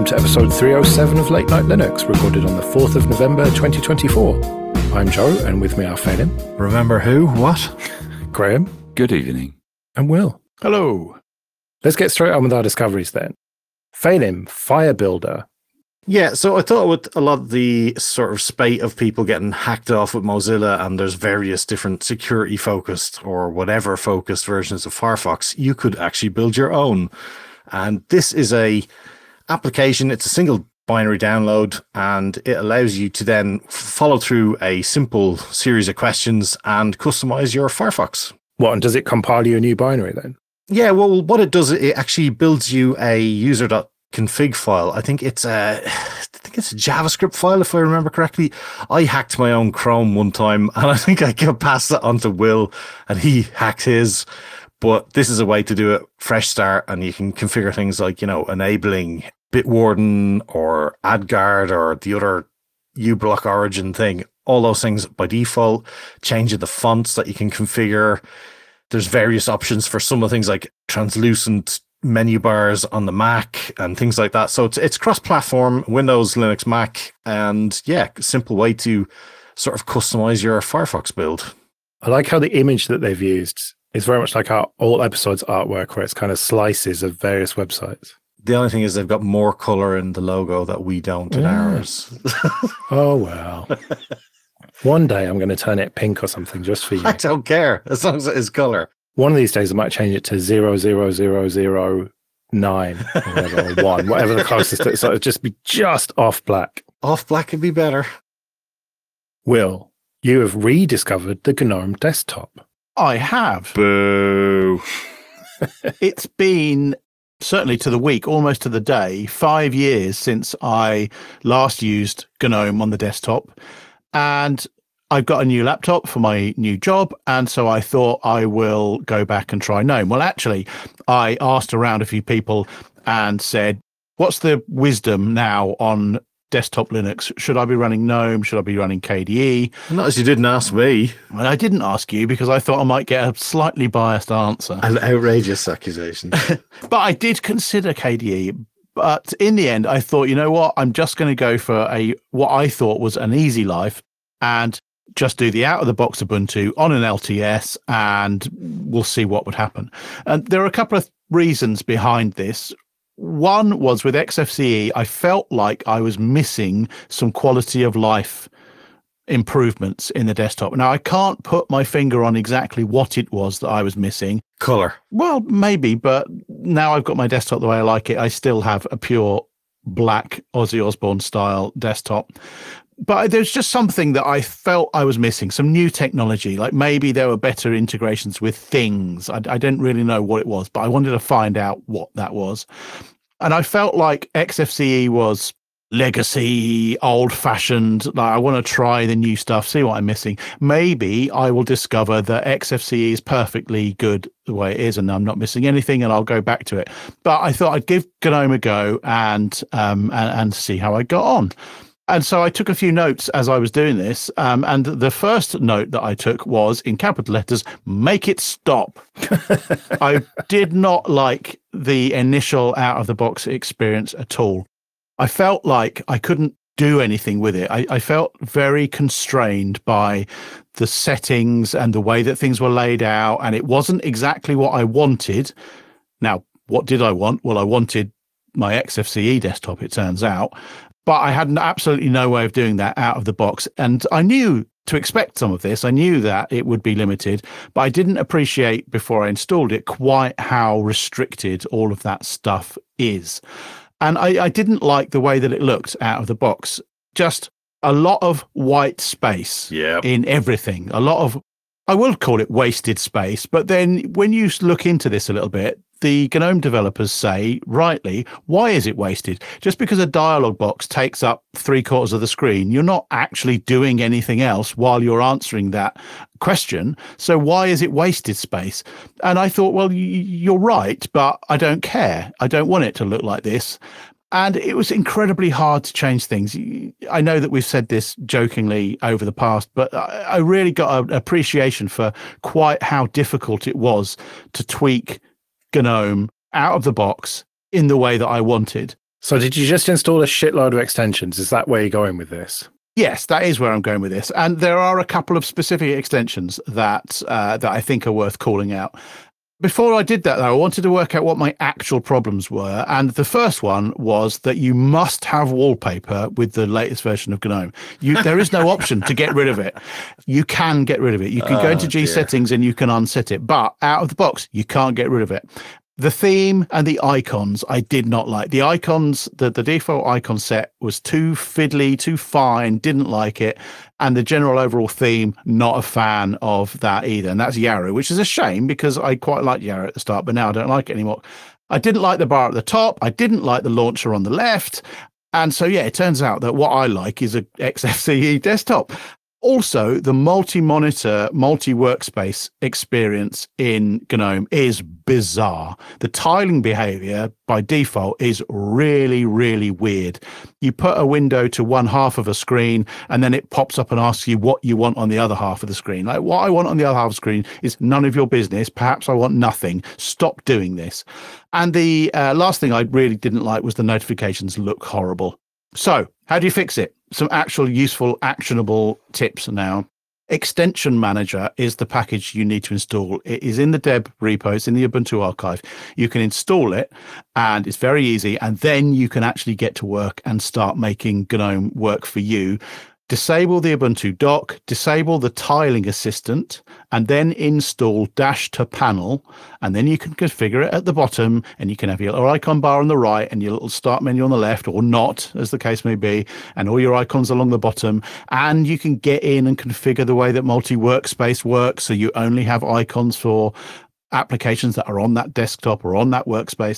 welcome to episode 307 of Late Night Linux, recorded on the 4th of November 2024. I'm Joe, and with me are Phelim. Remember who? What? Graham. Good evening. And Will. Hello. Let's get straight on with our discoveries then. Phelim, Firebuilder. Yeah, so I thought with a lot of the sort of spate of people getting hacked off with Mozilla, and there's various different security focused or whatever focused versions of Firefox, you could actually build your own. And this is a application. It's a single binary download, and it allows you to then follow through a simple series of questions and customize your Firefox. What, and does it compile you a new binary then? Yeah, well, what it does, it actually builds you a user.config file. I think it's a JavaScript file, if I remember correctly. I hacked my own Chrome one time, and I think I passed it on to Will, and he hacked his. But this is a way to do it fresh start, and you can configure things like, enabling Bitwarden or AdGuard or the other uBlock origin thing. All those things by default. Changing the fonts that you can configure. There's various options for some of the things like translucent menu bars on the Mac and things like that. So it's cross-platform, Windows, Linux, Mac, and yeah, simple way to sort of customize your Firefox build. I like how the image that they've used is very much like our all episodes artwork, where it's kind of slices of various websites. The only thing is they've got more color in the logo that we don't in ours. Oh, well. One day I'm going to turn it pink or something just for you. I don't care, as long as it is color. One of these days I might change it to 00009 or whatever, or 1, whatever the closest is. So it'll just be just off black. Off black would be better. Will, you have rediscovered the GNOME desktop. I have. Boo. It's been, certainly to the week, almost to the day, 5 years since I last used GNOME on the desktop. And I've got a new laptop for my new job, and so I thought I will go back and try GNOME. Well, actually, I asked around a few people and said, what's the wisdom now on desktop Linux? Should I be running GNOME? Should I be running KDE? Not as you didn't ask me. Well, I didn't ask you because I thought I might get a slightly biased answer. An outrageous accusation. But I did consider KDE. But in the end, I thought, you know what? I'm just going to go for what I thought was an easy life and just do the out-of-the-box Ubuntu on an LTS, and we'll see what would happen. And there are a couple of reasons behind this. One was with XFCE, I felt like I was missing some quality of life improvements in the desktop. Now, I can't put my finger on exactly what it was that I was missing. Color. Well, maybe, but now I've got my desktop the way I like it. I still have a pure black Ozzy Osbourne style desktop. But there's just something that I felt I was missing, some new technology, like maybe there were better integrations with things. I didn't really know what it was, but I wanted to find out what that was. And I felt like XFCE was legacy, old-fashioned. Like, I want to try the new stuff, see what I'm missing. Maybe I will discover that XFCE is perfectly good the way it is, and I'm not missing anything, and I'll go back to it. But I thought I'd give GNOME a go and see how I got on. And so I took a few notes as I was doing this. And the first note that I took was, in capital letters, make it stop. I did not like the initial out-of-the-box experience at all. I felt like I couldn't do anything with it. I felt very constrained by the settings and the way that things were laid out. And it wasn't exactly what I wanted. Now, what did I want? Well, I wanted my XFCE desktop, it turns out. But I had absolutely no way of doing that out of the box. And I knew to expect some of this. I knew that it would be limited, but I didn't appreciate before I installed it quite how restricted all of that stuff is. And I didn't like the way that it looked out of the box. Just a lot of white space in everything. A lot of, I will call it wasted space. But then when you look into this a little bit, the GNOME developers say, rightly, why is it wasted? Just because a dialog box takes up 3/4 of the screen, you're not actually doing anything else while you're answering that question. So why is it wasted space? And I thought, well, you're right, but I don't care. I don't want it to look like this. And it was incredibly hard to change things. I know that we've said this jokingly over the past, but I really got an appreciation for quite how difficult it was to tweak GNOME out of the box in the way that I wanted. So did you just install a shitload of extensions? Is that where you're going with this? Yes, that is where I'm going with this. And there are a couple of specific extensions that I think are worth calling out. Before I did that, though, I wanted to work out what my actual problems were. And the first one was that you must have wallpaper with the latest version of GNOME. There is no option to get rid of it. You can get rid of it. You can go into G settings and you can unset it. But out of the box, you can't get rid of it. The theme and the icons I did not like. The icons, the default icon set was too fiddly, too fine, didn't like it. And the general overall theme, not a fan of that either. And that's Yarrow, which is a shame because I quite liked Yarrow at the start, but now I don't like it anymore. I didn't like the bar at the top. I didn't like the launcher on the left. And so, yeah, it turns out that what I like is a XFCE desktop. Also, the multi-monitor, multi-workspace experience in GNOME is bizarre. The tiling behavior by default is really, really weird. You put a window to one half of a screen and then it pops up and asks you what you want on the other half of the screen. Like, what I want on the other half of the screen is none of your business. Perhaps I want nothing. Stop doing this. And the last thing I really didn't like was the notifications look horrible. So how do you fix it? Some actual useful, actionable tips now. Extension Manager is the package you need to install. It is in the deb repo. It's in the Ubuntu archive. You can install it and it's very easy. And then you can actually get to work and start making GNOME work for you. Disable the Ubuntu dock, disable the tiling assistant, and then install dash to panel. And then you can configure it at the bottom, and you can have your little icon bar on the right and your little start menu on the left, or not, as the case may be, and all your icons along the bottom. And you can get in and configure the way that multi-workspace works, so you only have icons for applications that are on that desktop or on that workspace.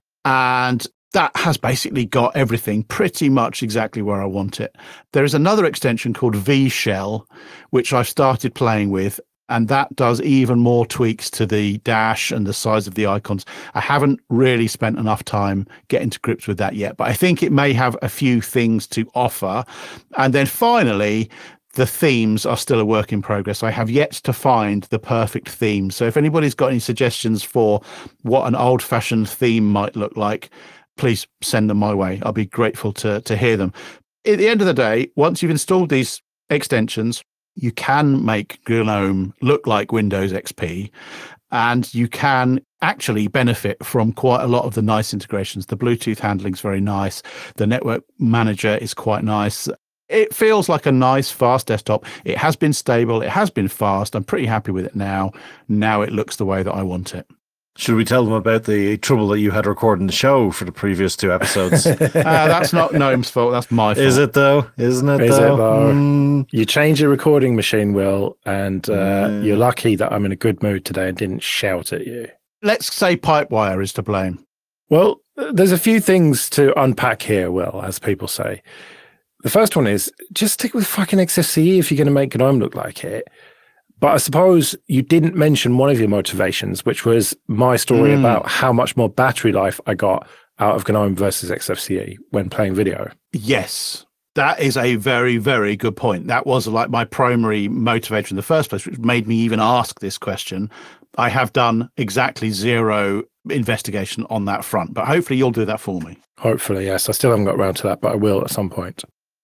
And that has basically got everything pretty much exactly where I want it. There is another extension called VShell, which I've started playing with, and that does even more tweaks to the dash and the size of the icons. I haven't really spent enough time getting to grips with that yet, but I think it may have a few things to offer. And then finally, the themes are still a work in progress. I have yet to find the perfect theme. So if anybody's got any suggestions for what an old-fashioned theme might look like, please send them my way. I'll be grateful to hear them. At the end of the day, once you've installed these extensions, you can make GNOME look like Windows XP, and you can actually benefit from quite a lot of the nice integrations. The Bluetooth handling is very nice. The network manager is quite nice. It feels like a nice, fast desktop. It has been stable. It has been fast. I'm pretty happy with it now. Now it looks the way that I want it. Should we tell them about the trouble that you had recording the show for the previous 2 episodes? That's not GNOME's fault. That's my fault. Is it though? Isn't it though? You change your recording machine, Will, and you're lucky that I'm in a good mood today and didn't shout at you. Let's say Pipewire is to blame. Well, there's a few things to unpack here, Will, as people say. The first one is just stick with fucking XFCE if you're going to make GNOME look like it. But I suppose you didn't mention one of your motivations, which was my story about how much more battery life I got out of GNOME versus XFCE when playing video. Yes, that is a very, very good point. That was like my primary motivator in the first place, which made me even ask this question. I have done exactly zero investigation on that front, but hopefully you'll do that for me. Hopefully, yes. I still haven't got around to that, but I will at some point.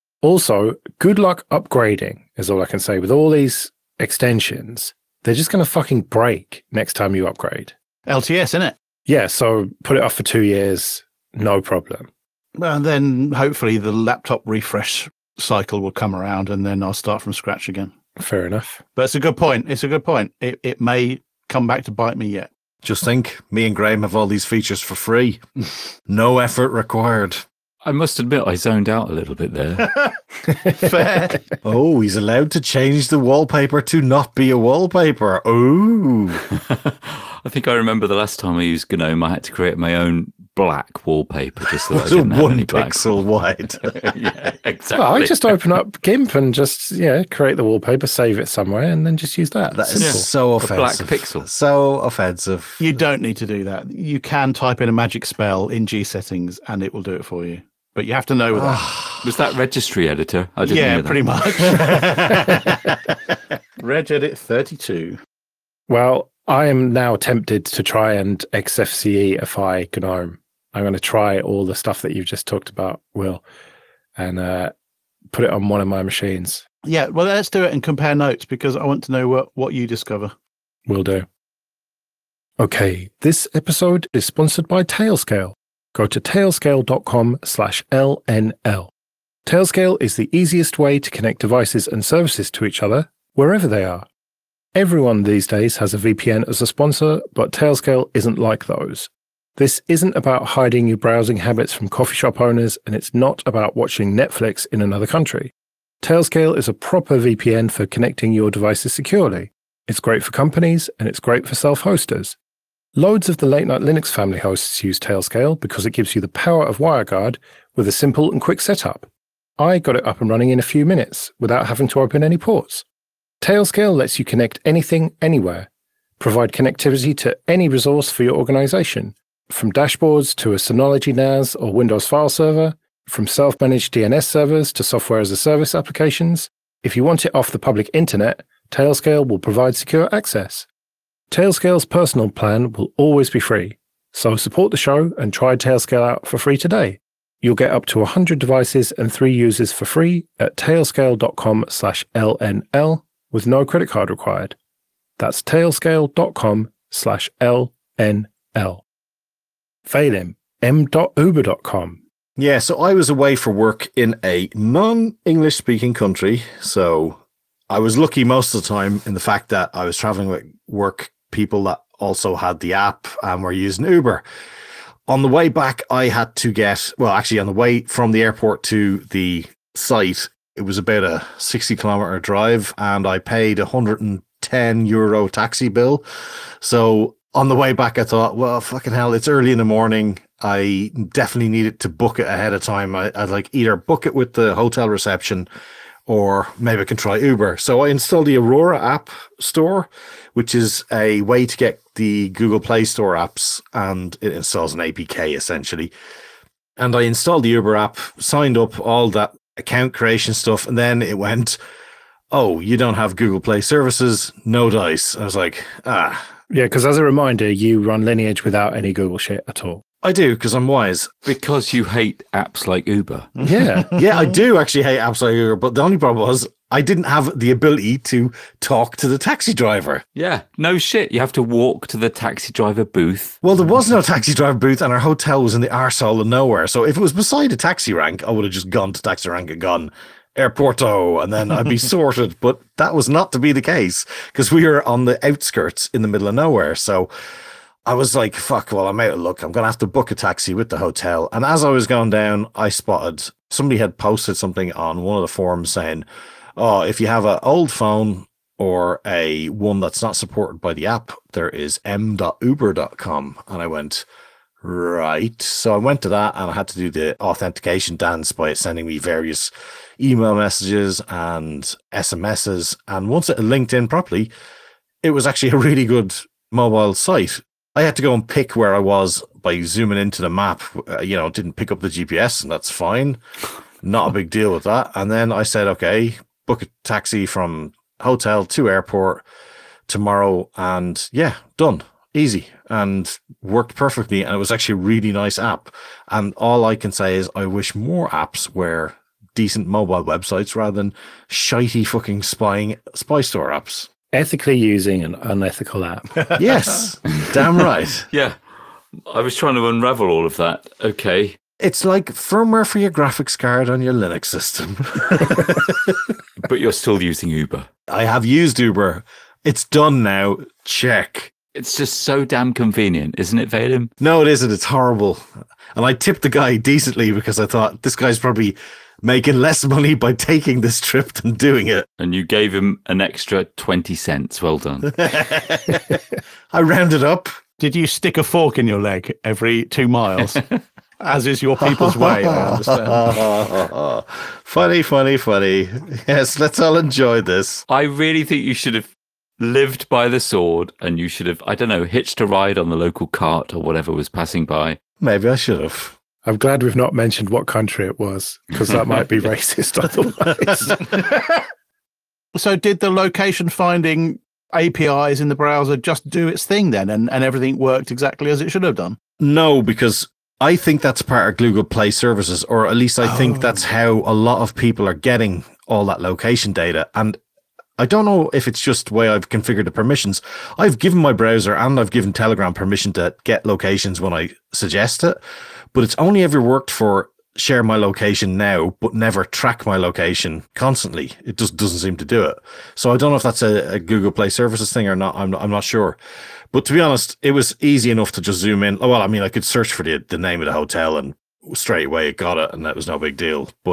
Also, good luck upgrading is all I can say. With all these extensions, they're just going to fucking break next time you upgrade. LTS, innit? Yeah, so put it off for 2 years, no problem. Well, and then hopefully the laptop refresh cycle will come around and then I'll start from scratch again. Fair enough. But it's a good point. It's a good point. It may come back to bite me yet. Just think, me and Graham have all these features for free. No effort required. I must admit, I zoned out a little bit there. Fair. Oh, he's allowed to change the wallpaper to not be a wallpaper. Oh. I think I remember the last time I used GNOME, I had to create my own black wallpaper just so that I Was it didn't have 1 any black. pixel wide? Yeah, exactly. Well, I just open up GIMP and just create the wallpaper, save it somewhere, and then just use that. That Simple. is so A black offensive. pixel. So offensive. You don't need to do that. You can type in a magic spell in G settings and it will do it for you. But you have to know that. Was that registry editor? I didn't Yeah, know that. pretty much. Regedit 32. Well, I am now tempted to try and XFCE-ify GNOME I'm going to try all the stuff that you've just talked about, Will, and put it on one of my machines. Yeah, well, let's do it and compare notes because I want to know what you discover. Will do. Okay, this episode is sponsored by Tailscale. Go to tailscale.com/LNL. Tailscale is the easiest way to connect devices and services to each other, wherever they are. Everyone these days has a VPN as a sponsor, but Tailscale isn't like those. This isn't about hiding your browsing habits from coffee shop owners, and it's not about watching Netflix in another country. Tailscale is a proper VPN for connecting your devices securely. It's great for companies, and it's great for self-hosters. Loads of the Late Night Linux family hosts use Tailscale because it gives you the power of WireGuard with a simple and quick setup. I got it up and running in a few minutes without having to open any ports. Tailscale lets you connect anything, anywhere. Provide connectivity to any resource for your organization, from dashboards to a Synology NAS or Windows file server, from self-managed DNS servers to software as a service applications. If you want it off the public internet, Tailscale will provide secure access. Tailscale's personal plan will always be free, so support the show and try Tailscale out for free today. You'll get up to 100 devices and 3 users for free at tailscale.com/LNL with no credit card required. That's tailscale.com/LNL. Phelim, m.uber.com. Yeah, so I was away for work in a non-English speaking country. So I was lucky most of the time in the fact that I was traveling with work people that also had the app and were using Uber. On the way back, I had to on the way from the airport to the site, it was about a 60-kilometer drive and I paid €110 taxi bill. So on the way back, I thought, well, fucking hell, it's early in the morning. I definitely needed to book it ahead of time. I'd like either book it with the hotel reception or maybe I can try Uber. So I installed the Aurora app store, which is a way to get the Google Play Store apps, and it installs an APK essentially. And I installed the Uber app, signed up, all that account creation stuff, and then it went, oh, you don't have Google Play services, no dice. I was like, Yeah, because as a reminder, you run Lineage without any Google shit at all. I do, because I'm wise. Because you hate apps like Uber. Yeah. Yeah, I do actually hate apps like Uber, but the only problem was I didn't have the ability to talk to the taxi driver. Yeah, no shit. You have to walk to the taxi driver booth. Well, there was no taxi driver booth and our hotel was in the arsehole of nowhere. So if it was beside a taxi rank, I would have just gone to taxi rank and gone, Airporto, and then I'd be sorted. But that was not to be the case because we were on the outskirts in the middle of nowhere. So I was like, fuck, well, I'm out of luck. I'm going to have to book a taxi with the hotel. And as I was going down, I spotted somebody had posted something on one of the forums saying, oh, if you have an old phone or a one that's not supported by the app, there is m.uber.com. And I went, right. So I went to that and I had to do the authentication dance by sending me various email messages and SMSs. And once it linked in properly, it was actually a really good mobile site. I had to go and pick where I was by zooming into the map. Didn't pick up the GPS, and that's fine. Not a big deal with that. And then I said, okay, book a taxi from hotel to airport tomorrow. And yeah, done. Easy. And worked perfectly. And it was actually a really nice app. And all I can say is I wish more apps were decent mobile websites rather than shitey fucking spy store apps. Ethically using an unethical app. Yes, damn right. Yeah, I was trying to unravel all of that. Okay. It's like firmware for your graphics card on your Linux system. But you're still using Uber. I have used Uber. It's done now. Check. It's just so damn convenient, isn't it, Vadim? No, it isn't. It's horrible. And I tipped the guy decently because I thought this guy's probably making less money by taking this trip than doing it. And you gave him an extra 20 cents. Well done. I rounded up. Did you stick a fork in your leg every 2 miles? As is your people's way, I understand. Funny. Yes, let's all enjoy this. I really think you should have lived by the sword and you should have, I don't know, hitched a ride on the local cart or whatever was passing by. Maybe I should have. I'm glad we've not mentioned what country it was, because that might be racist otherwise. So did the location finding APIs in the browser just do its thing then, and everything worked exactly as it should have done? No, because I think that's part of Google Play services, or at least I think that's how a lot of people are getting all that location data. And I don't know if it's just the way I've configured the permissions. I've given my browser and I've given Telegram permission to get locations when I suggest it, but it's only ever worked for share my location now, but never track my location constantly. It just doesn't seem to do it. So I don't know if that's a Google Play Services thing or not. I'm not sure. But to be honest, it was easy enough to just zoom in. Well, I mean, I could search for the name of the hotel and straight away it got it, and that was no big deal. But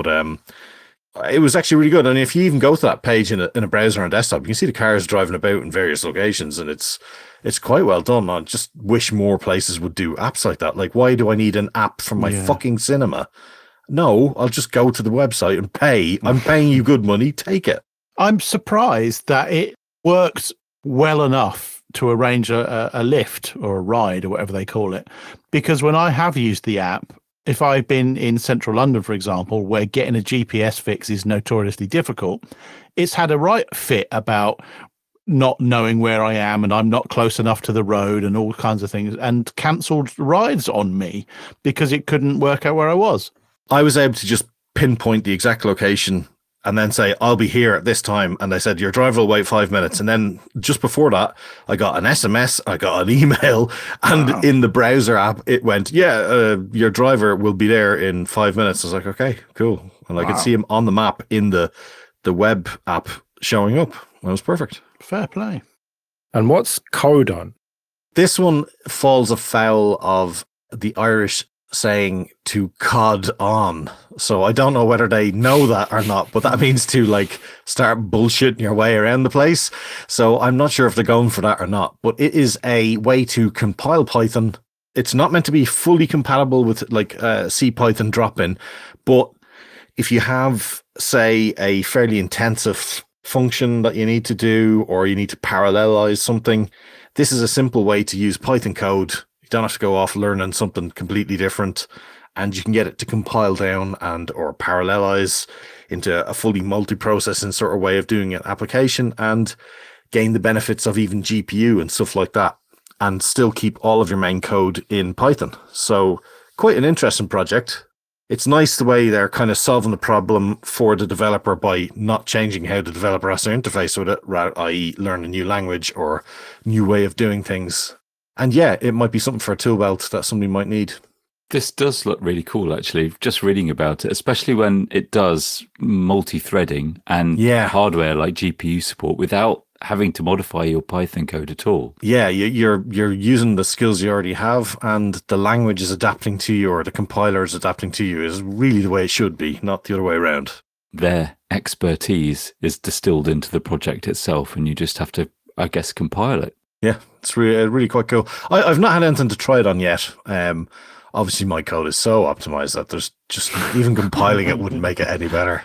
it was actually really good. And if you even go to that page in a browser on a desktop, you can see the cars driving about in various locations, and it's quite well done. I just wish more places would do apps like that. Like, why do I need an app for my fucking cinema? No, I'll just go to the website and pay. I'm paying you good money. Take it. I'm surprised that it works well enough to arrange a lift or a ride or whatever they call it. Because when I have used the app, if I've been in central London, for example, where getting a GPS fix is notoriously difficult, it's had a right fit about not knowing where I am and I'm not close enough to the road and all kinds of things, and cancelled rides on me because it couldn't work out where I was. I was able to just pinpoint the exact location and then say, I'll be here at this time. And they said, your driver will wait 5 minutes. And then just before that, I got an SMS, I got an email, and in the browser app, it went, your driver will be there in 5 minutes. I was like, okay, cool. And I could see him on the map in the web app showing up. That was perfect. Fair play. And what's code on? This one falls afoul of the Irish saying to cod on. So I don't know whether they know that or not, but that means to like start bullshitting your way around the place. So I'm not sure if they're going for that or not, but it is a way to compile Python. It's not meant to be fully compatible with like CPython drop-in, but if you have, say, a fairly intensive function that you need to do, or you need to parallelize something, this is a simple way to use Python code. You don't have to go off learning something completely different, and you can get it to compile down and or parallelize into a fully multi-processing sort of way of doing an application and gain the benefits of even GPU and stuff like that, and still keep all of your main code in Python. So quite an interesting project. It's nice the way they're kind of solving the problem for the developer by not changing how the developer has to interface with it, i.e. learn a new language or new way of doing things. And yeah, it might be something for a tool belt that somebody might need. This does look really cool, actually, just reading about it, especially when it does multi-threading and hardware like GPU support without having to modify your Python code at all. Yeah, you're using the skills you already have, and the language is adapting to you, or the compiler is adapting to you, is really the way it should be, not the other way around. Their expertise is distilled into the project itself, and you just have to, I guess, compile it. Yeah, it's really quite cool. I've not had anything to try it on yet. Obviously, my code is so optimized that there's just even compiling it wouldn't make it any better.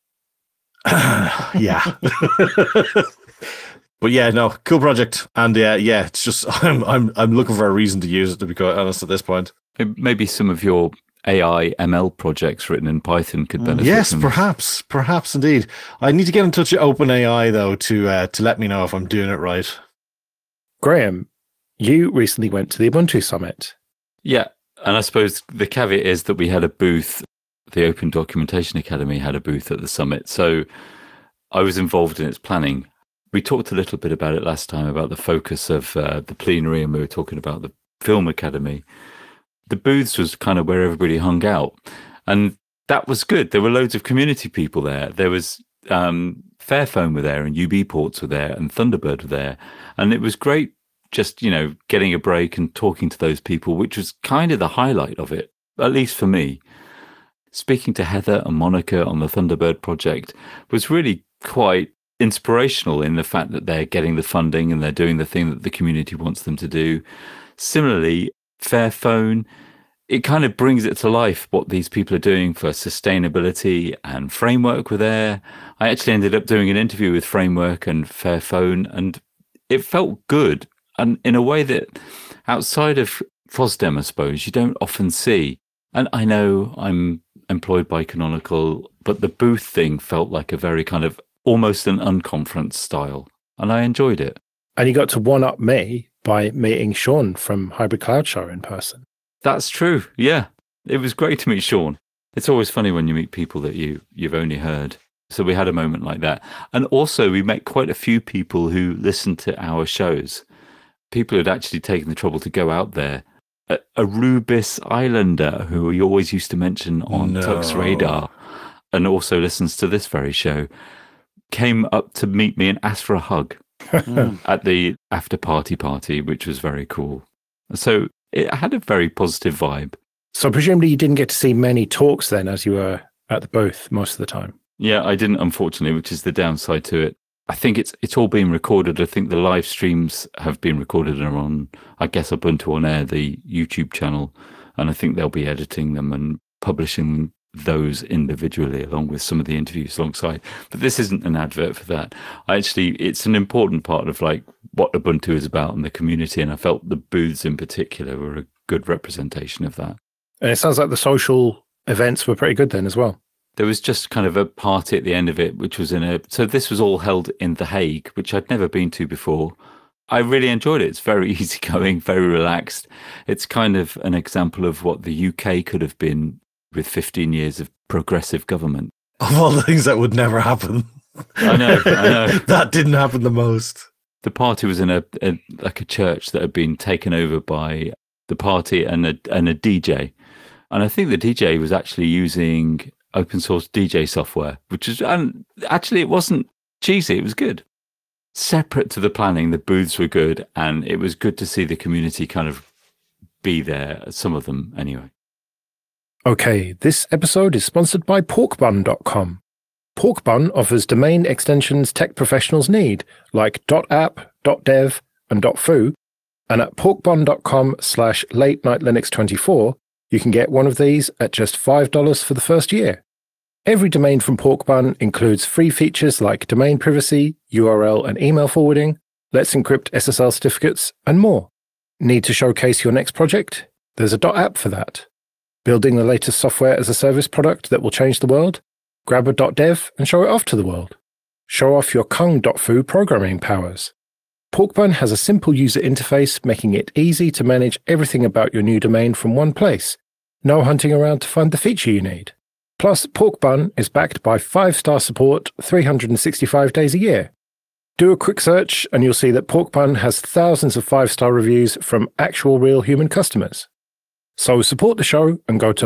Yeah. But yeah, no, cool project. And yeah, it's just I'm looking for a reason to use it, to be quite honest at this point. Maybe some of your AI ML projects written in Python could benefit. Yes, perhaps indeed. I need to get in touch with OpenAI though to let me know if I'm doing it right. Graham, you recently went to the Ubuntu Summit. Yeah, and I suppose the caveat is that we had a booth. The Open Documentation Academy had a booth at the summit, so I was involved in its planning. We talked a little bit about it last time, about the focus of the plenary, and we were talking about the Film Academy. The booths was kind of where everybody hung out, and that was good. There were loads of community people there. There was Fairphone were there, and UBports were there, and Thunderbird were there, and it was great just, getting a break and talking to those people, which was kind of the highlight of it, at least for me. Speaking to Heather and Monica on the Thunderbird project was really quite inspirational in the fact that they're getting the funding and they're doing the thing that the community wants them to do. Similarly, Fairphone, it kind of brings it to life what these people are doing for sustainability, and Framework were there. I actually ended up doing an interview with Framework and Fairphone, and it felt good. And in a way that outside of FOSDEM, I suppose, you don't often see. And I know I'm employed by Canonical, but the booth thing felt like a very kind of almost an unconference style. And I enjoyed it. And you got to one-up me by meeting Sean from Hybrid Cloud Show in person. That's true. Yeah. It was great to meet Sean. It's always funny when you meet people that you've only heard. So we had a moment like that. And also we met quite a few people who listened to our shows. People who had actually taken the trouble to go out there. A Rubis Islander, who we always used to mention on Tux Radar, and also listens to this very show, came up to meet me and asked for a hug at the after party, which was very cool. So it had a very positive vibe. So presumably you didn't get to see many talks then as you were at the booth most of the time. Yeah, I didn't, unfortunately, which is the downside to it. I think it's all been recorded. I think the live streams have been recorded and are on, I guess, Ubuntu On Air, the YouTube channel. And I think they'll be editing them and publishing those individually along with some of the interviews alongside. But this isn't an advert for that. It's an important part of like what Ubuntu is about and the community. And I felt the booths in particular were a good representation of that. And it sounds like the social events were pretty good then as well. There was just kind of a party at the end of it, which was so this was all held in The Hague, which I'd never been to before. I really enjoyed it. It's very easygoing, very relaxed. It's kind of an example of what the UK could have been with 15 years of progressive government. Of all the things that would never happen. I know. That didn't happen the most. The party was in a church that had been taken over by the party and a DJ. And I think the DJ was actually using open source DJ software, and actually it wasn't cheesy, it was good. Separate to the planning, the booths were good, and it was good to see the community kind of be there, some of them anyway. Okay, this episode is sponsored by porkbun.com. Porkbun offers domain extensions tech professionals need, like .app, .dev, and .foo, and at porkbun.com/late-night-linux24, you can get one of these at just $5 for the first year. Every domain from Porkbun includes free features like domain privacy, URL and email forwarding, Let's Encrypt SSL certificates, and more. Need to showcase your next project? There's a .app for that. Building the latest software as a service product that will change the world? Grab a .dev and show it off to the world. Show off your Kung.fu programming powers. Porkbun has a simple user interface, making it easy to manage everything about your new domain from one place. No hunting around to find the feature you need. Plus, Porkbun is backed by 5-star support 365 days a year. Do a quick search and you'll see that Porkbun has thousands of 5-star reviews from actual real human customers. So support the show and go to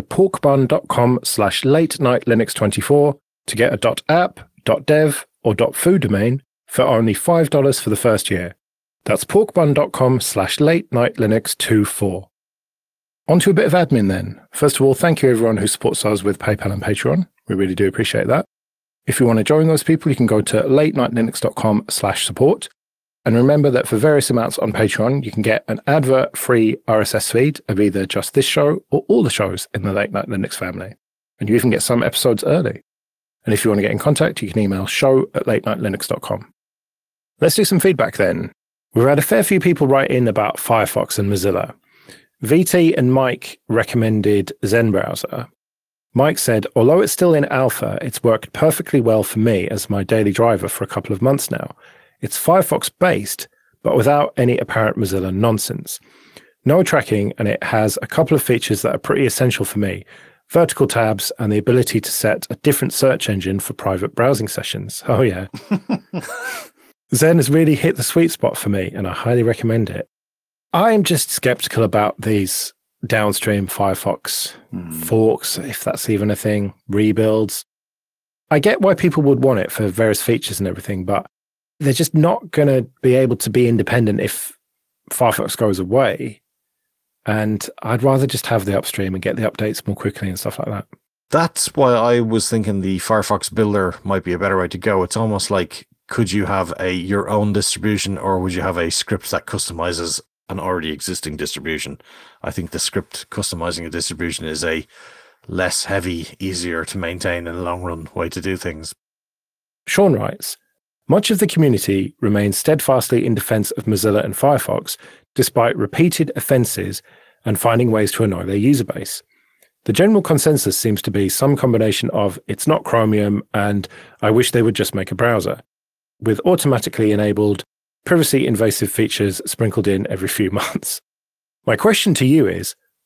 porkbun.com/late-night-linux24 to get a .app, .dev, or .foo domain for only $5 for the first year. That's porkbun.com/late-night-linux24. On to a bit of admin then. First of all, thank you everyone who supports us with PayPal and Patreon. We really do appreciate that. If you want to join those people, you can go to late-night-linux.com/support. And remember that for various amounts on Patreon, you can get an advert-free RSS feed of either just this show or all the shows in the Late Night Linux family. And you even get some episodes early. And if you want to get in contact, you can email show@late-night-linux.com. Let's do some feedback then. We've had a fair few people write in about Firefox and Mozilla. VT and Mike recommended Zen Browser. Mike said, although it's still in alpha, it's worked perfectly well for me as my daily driver for a couple of months now. It's Firefox-based, but without any apparent Mozilla nonsense. No tracking, and it has a couple of features that are pretty essential for me. Vertical tabs and the ability to set a different search engine for private browsing sessions. Oh yeah. Zen has really hit the sweet spot for me, and I highly recommend it. I'm just skeptical about these downstream Firefox forks, if that's even a thing, rebuilds. I get why people would want it for various features and everything, but they're just not going to be able to be independent if Firefox goes away. And I'd rather just have the upstream and get the updates more quickly and stuff like that. That's why I was thinking the Firefox builder might be a better way to go. It's almost like, could you have your own distribution, or would you have a script that customizes an already existing distribution? I think the script customizing a distribution is a less heavy, easier to maintain in the long run way to do things. Sean writes, much of the community remains steadfastly in defense of Mozilla and Firefox, despite repeated offenses and finding ways to annoy their user base. The general consensus seems to be some combination of it's not Chromium and I wish they would just make a browser, with automatically enabled privacy invasive features sprinkled in every few months. My question to you is,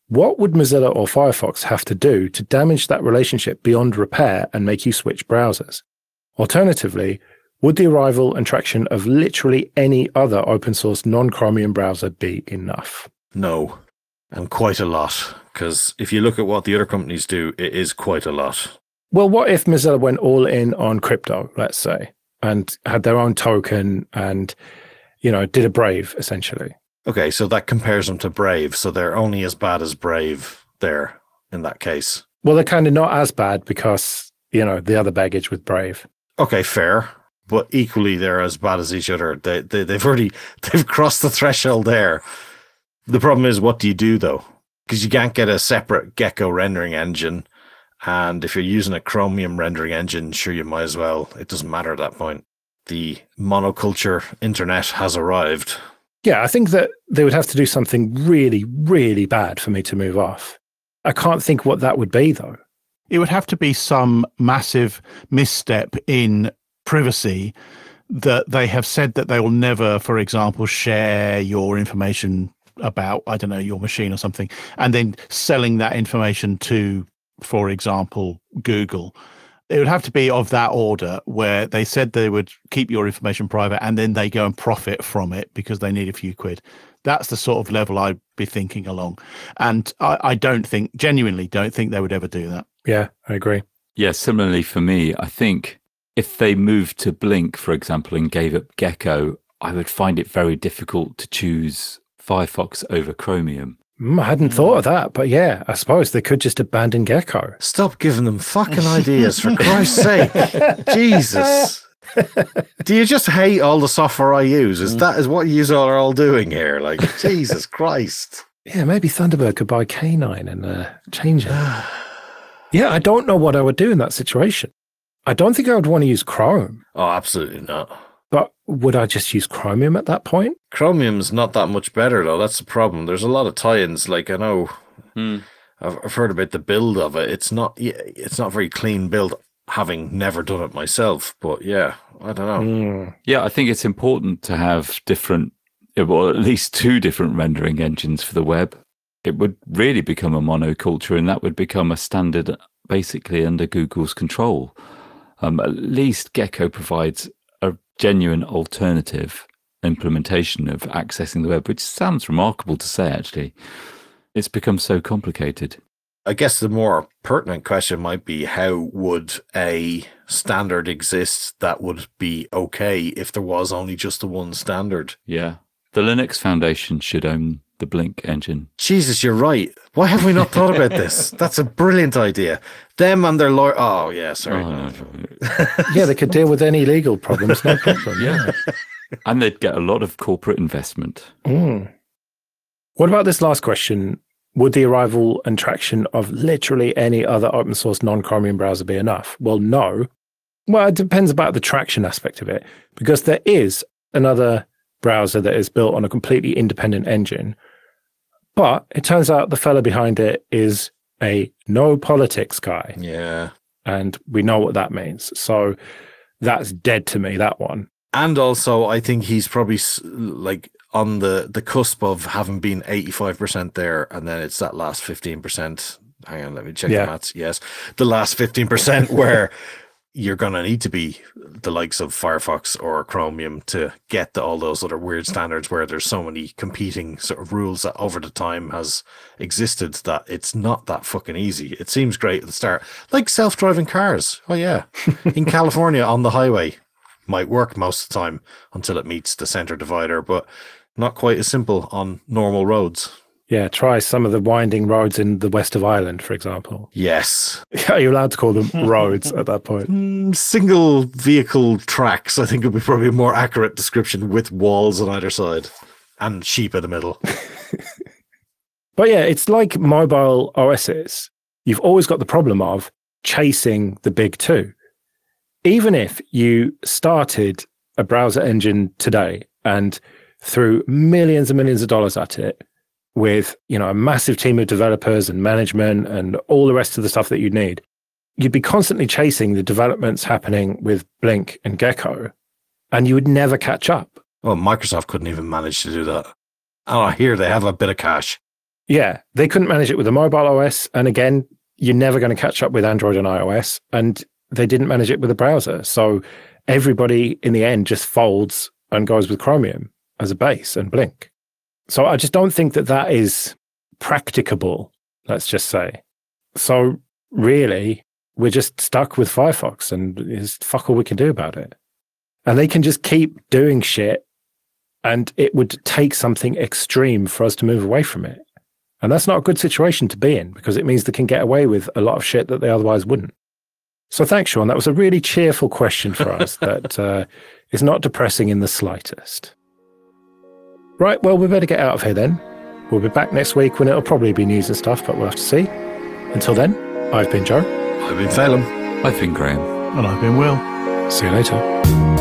What would Mozilla or Firefox have to do to damage that relationship beyond repair and make you switch browsers? Alternatively, would the arrival and traction of literally any other open source non-Chromium browser be enough? No, and quite a lot. Because if you look at what the other companies do, it is quite a lot. Well, what if Mozilla went all in on crypto, let's say, and had their own token and, did a Brave, essentially? Okay, so that compares them to Brave. So they're only as bad as Brave there in that case. Well, they're kind of not as bad because, the other baggage with Brave. Okay, fair. But equally, they're as bad as each other. They've crossed the threshold there. The problem is, what do you do, though? Because you can't get a separate Gecko rendering engine. And if you're using a Chromium rendering engine, sure, you might as well. It doesn't matter at that point. The monoculture internet has arrived. Yeah, I think that they would have to do something really, really bad for me to move off. I can't think what that would be, though. It would have to be some massive misstep in privacy that they have said that they will never, for example, share your information about, I don't know, your machine or something, and then selling that information to, for example, Google. It would have to be of that order where they said they would keep your information private and then they go and profit from it because they need a few quid. That's the sort of level I'd be thinking along. And I genuinely don't think they would ever do that. Yeah, I agree. Yeah, similarly for me, I think if they moved to Blink, for example, and gave up Gecko, I would find it very difficult to choose Firefox over Chromium. I hadn't thought of that, but yeah, I suppose they could just abandon Gecko. Stop giving them fucking ideas, for Christ's sake. Jesus. Do you just hate all the software I use? Is what you are all doing here? Like, Jesus Christ. Yeah, maybe Thunderbird could buy K9 and change it. Yeah, I don't know what I would do in that situation. I don't think I would want to use Chrome. Oh, absolutely not. But would I just use Chromium at that point? Chromium's not that much better, though. That's the problem. There's a lot of tie-ins. Like, I know I've heard about the build of it. It's not very clean build, having never done it myself. But yeah, I don't know. Yeah, I think it's important to have at least two different rendering engines for the web. It would really become a monoculture, and that would become a standard basically under Google's control. At least Gecko provides a genuine alternative implementation of accessing the web, which sounds remarkable to say, actually. It's become so complicated. I guess the more pertinent question might be, how would a standard exist that would be okay if there was only just the one standard? Yeah. The Linux Foundation should own the Blink engine. Jesus, you're right. Why have we not thought about this? That's a brilliant idea. Them and their lawyer. Oh, yeah, sorry. Yeah, they could deal with any legal problems, no problem. Yeah. And they'd get a lot of corporate investment. What about this last question? Would the arrival and traction of literally any other open source non-Chromium browser be enough? Well, no. Well, it depends about the traction aspect of it, because there is another browser that is built on a completely independent engine. But it turns out the fella behind it is a no politics guy. Yeah. And we know what that means. So that's dead to me, that one. And also, I think he's probably like on the cusp of having been 85% there, and then it's that last 15%. Hang on, let me check the maths. Yes, the last 15% where you're going to need to be the likes of Firefox or Chromium to get all those other weird standards where there's so many competing sort of rules that over the time has existed that it's not that fucking easy. It seems great at the start. Like self-driving cars. Oh, yeah. In California on the highway. Might work most of the time until it meets the center divider, but not quite as simple on normal roads. Yeah, try some of the winding roads in the west of Ireland, for example. Yes. Are you allowed to call them roads at that point? Single vehicle tracks, I think would be probably a more accurate description, with walls on either side and sheep in the middle. But yeah, it's like mobile OSs. You've always got the problem of chasing the big two. Even if you started a browser engine today and threw millions and millions of dollars at it with, a massive team of developers and management and all the rest of the stuff that you'd need, you'd be constantly chasing the developments happening with Blink and Gecko, and you would never catch up. Well, Microsoft couldn't even manage to do that. Oh, here they have a bit of cash. Yeah, they couldn't manage it with a mobile OS. And again, you're never going to catch up with Android and iOS. And they didn't manage it with a browser. So everybody in the end just folds and goes with Chromium as a base and Blink. So I just don't think that that is practicable, let's just say. So really, we're just stuck with Firefox, and there's fuck all we can do about it. And they can just keep doing shit, and it would take something extreme for us to move away from it. And that's not a good situation to be in, because it means they can get away with a lot of shit that they otherwise wouldn't. So thanks, Sean. That was a really cheerful question for us that is not depressing in the slightest. Right, well, we better get out of here then. We'll be back next week when it'll probably be news and stuff, but we'll have to see. Until then, I've been Joe. I've been Phelan. I've been Graham. And I've been Will. See you later.